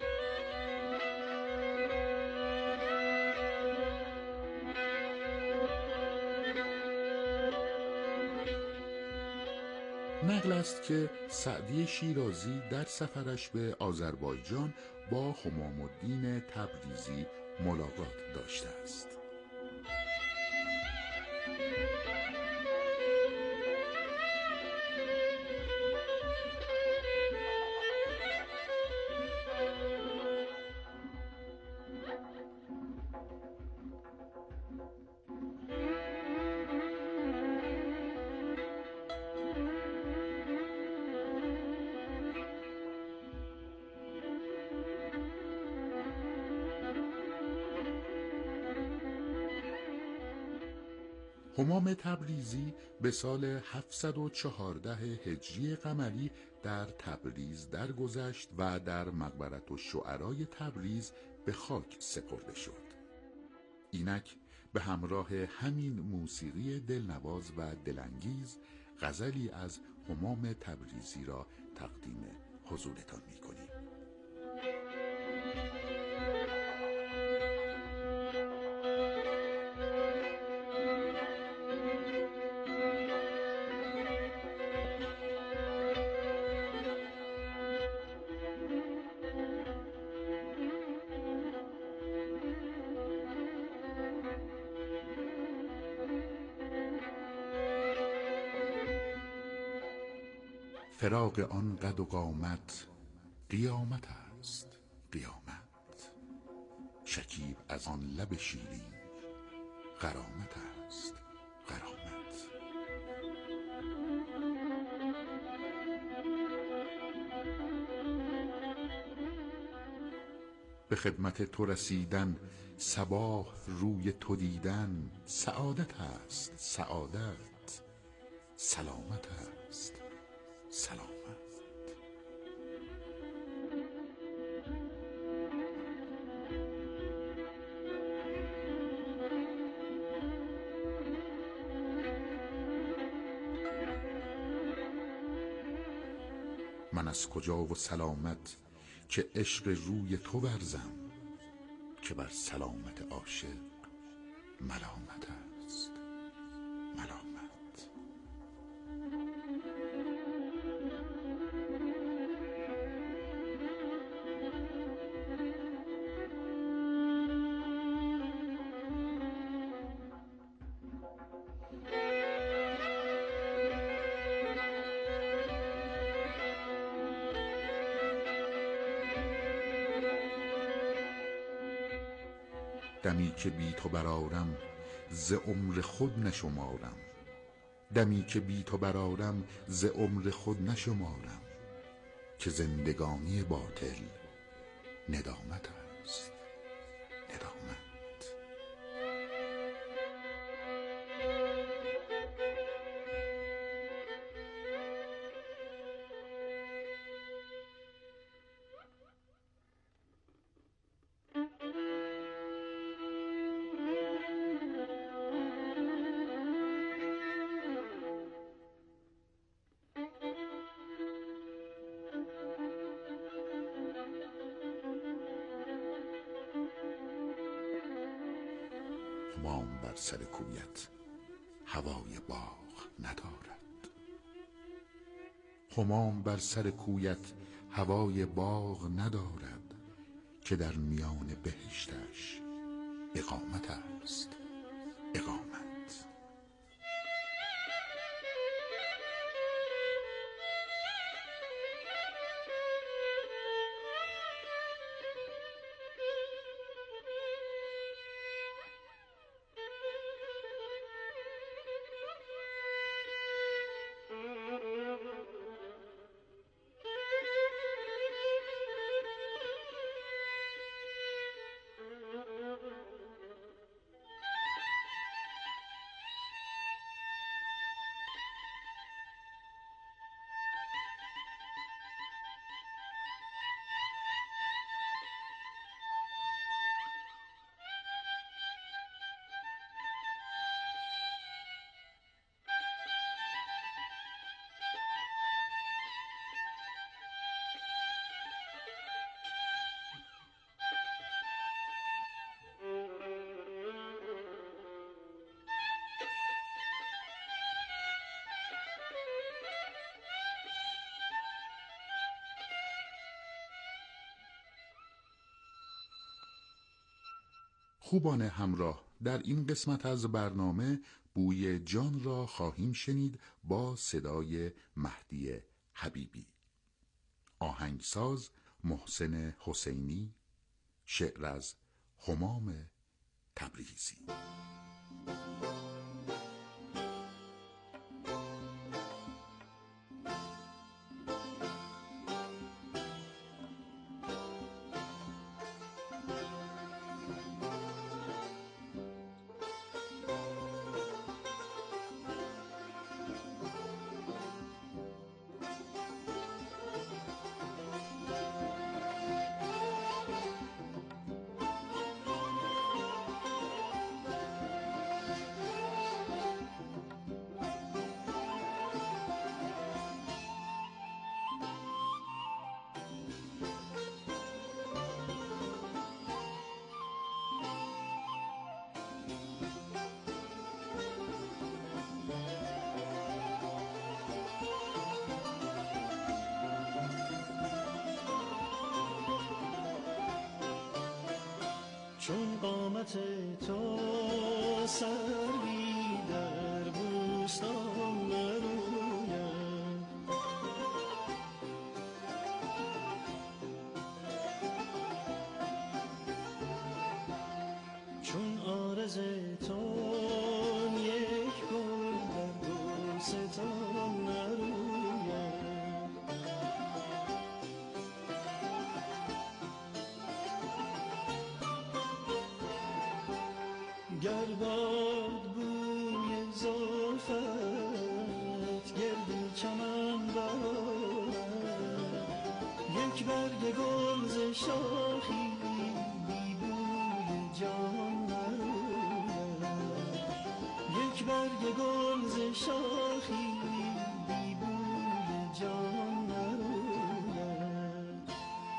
نقل است که سعدی شیرازی در سفرش به آذربایجان با همام الدین تبریزی ملاقات داشته است. همام تبریزی به سال هفتصد و چهارده هجری قمری در تبریز درگذشت و در مقبرة الشعرای تبریز به خاک سپرده شد. اینک به همراه همین موسیقی دلنواز و دلانگیز غزلی از همام تبریزی را تقدیم حضورتان می‌کنیم. فراق آن قد و قامت قیامت است قیامت، شکیب از آن لب شیرین غرامت است غرامت. به خدمت تو رسیدن صباح روی تو دیدن سعادت است سعادت، سلامت است سلامت. من از کجا و سلامت که عشق روی تو ورزم، که بر سلامت عاشق ملامت است ملامت. دمی که بی تو برارم ز عمر خود نشمارم، دمی که بی تو برارم ز عمر خود نشمارم، که زندگانی باطل ندامت است ندامت. همام بر سر کویت هوای باغ ندارد، همام بر سر کویت هوای باغ ندارد، که در میان بهشتش اقامت است اقامت. خوبان همراه، در این قسمت از برنامه بوی جان را خواهیم شنید با صدای مهدی حبیبی. آهنگساز محسن حسینی، شعر از همام تبریزی. چون قامت تو سروی در بوستان نروید، چون عارض تو یک گل در گلستان نروید، گر باد بوی زلفت گردی چمن برآرد، یک برگ گل ز شاخی بی بوی جان نروید، یک برگ گل ز شاخی بی بوی جان نروید.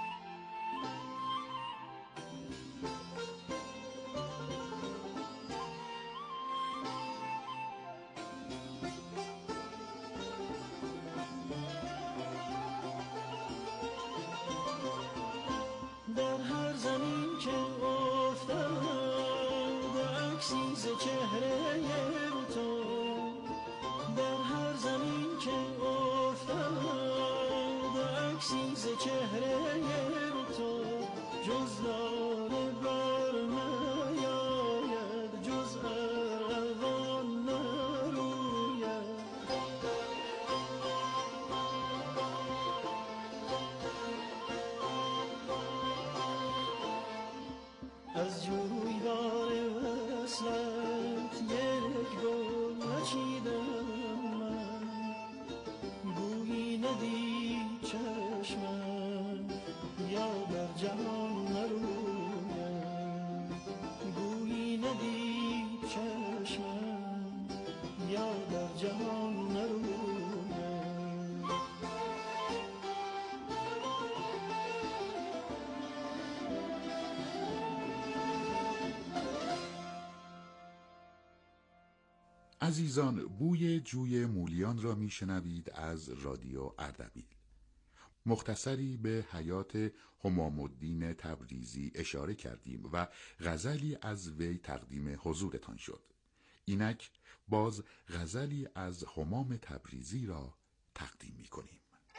در هر زمین که افتاد عکسی ز چهره تو، در هر زمین که افتاد عکسی ز چهره تو، جز لاله بر نیاید، جز ارغوان نروید. از جویبار وصلت یک گل نچیدم من، بویی ندید چشمم یا در جهان نروید، بویی ندید چشمم یا در جهان نروید. عزیزان، بوی جوی مولیان را میشنوید از رادیو اردبیل. مختصری به حیات همام الدین تبریزی اشاره کردیم و غزلی از وی تقدیم حضورتان شد. اینک باز غزلی از همام تبریزی را تقدیم میکنیم.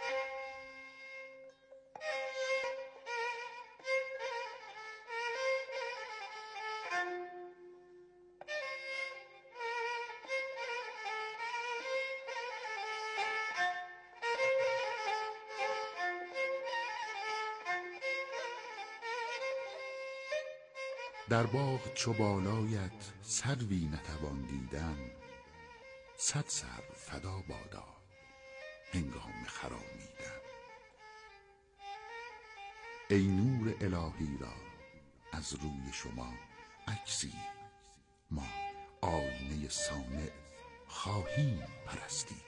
در باغ چو بالایت سروی نتوان دیدن، صد سرو فدا بادا هنگام خرامیدن. ای نور الهی را از روی شما عکسی، ما آینه صانع خواهیم پرستیدن.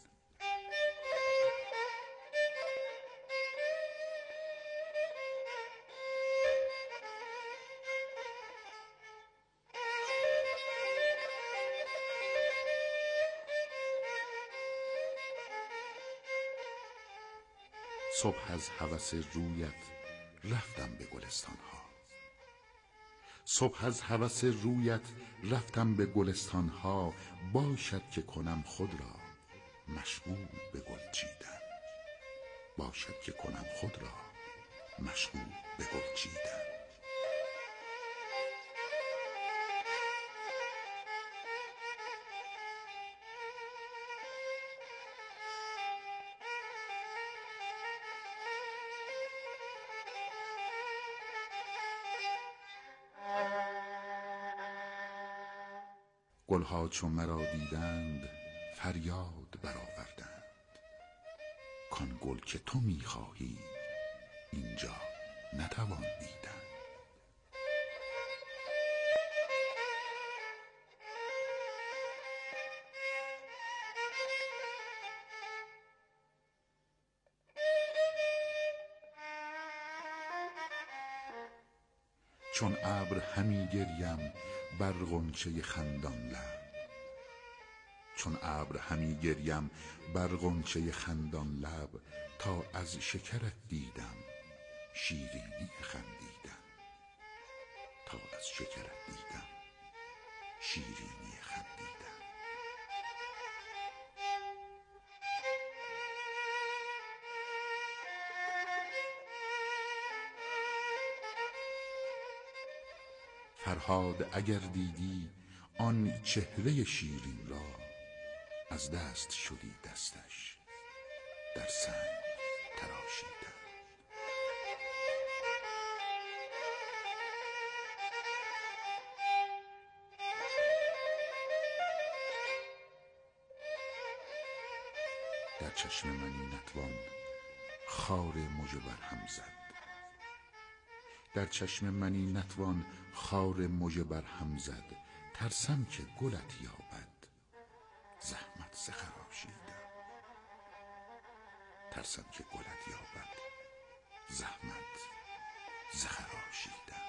صبح از هوس رویت رفتم به گلستان ها، صبح از هوس رویت رفتم به گلستان ها، باشد که کنم خود را مشغول به گل چیدن، باشد که کنم خود را مشغول به گل چیدن. گلها چو مرا دیدند فریاد برآوردند، کان گل که تو میخواهی اینجا نتوان دیدن. چون ابر همی گریم بر غنچه خندان لب، چون ابر همی گریم بر غنچه خندان لب، تا از شکرت دیدم شیرینی خندیدن، تا از شکرت دیدم شیرینی خندیدم. فرهاد اگر دیدی آن چهره شیرین را، از دست شدی دستش در سنگ تراشیدم. در چشم منی نتوان خار مژه بر هم زد، در چشم منی نتوان خار مژه بر هم زد. ترسم که گلت یابد زحمت ز خراشیدم، ترسم که گلت یابد زحمت ز خراشیدم.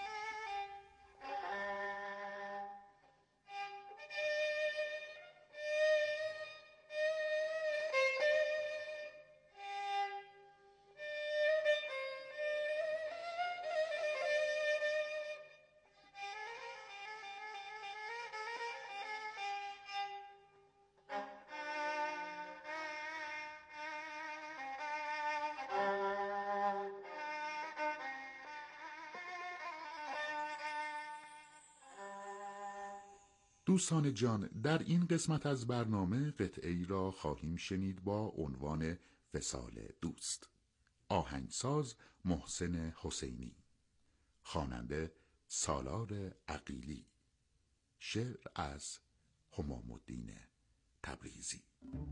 دوستان جان، در این قسمت از برنامه قطعه‌ای را خواهیم شنید با عنوان وصال دوست. آهنگساز محسن حسینی، خواننده سالار عقیلی، شعر از همام الدین تبریزی.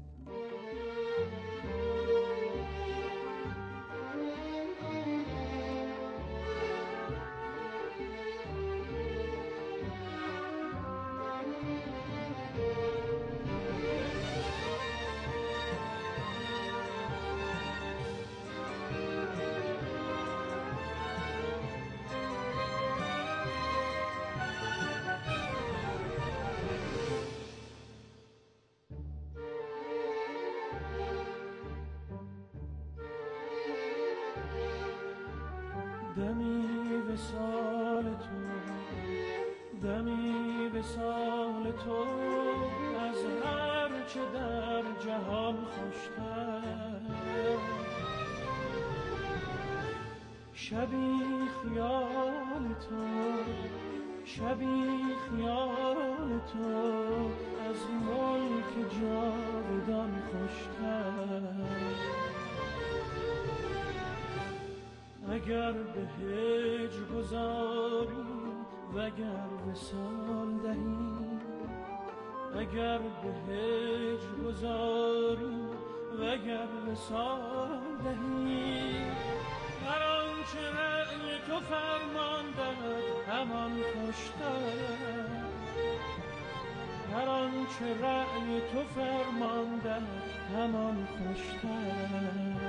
دمی وصال تو، دمی وصال تو، از هر چه در جهان خوشتر. شبی خیال تو، شبی خیال تو، از ملک جاودان خوشتر. اگر به هجر گذاری وگر وصال دهی، اگر به هجر گذاری وگر وصال دهی، هر آنچه رأی تو فرمان دهد همان خوشتر. هر آنچه رأی تو فرمان دهد همان خوشتر.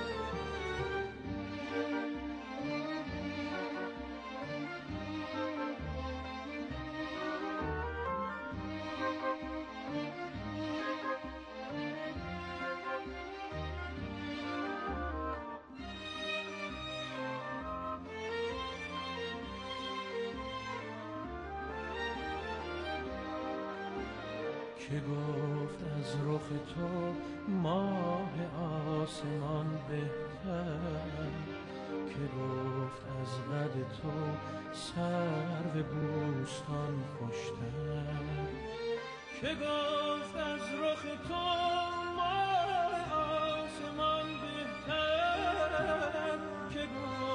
که گفت از رخ تو ماه آسمان بهتر، که گفت از قد تو سرو بوستان خوشتر، که گفت از رخ تو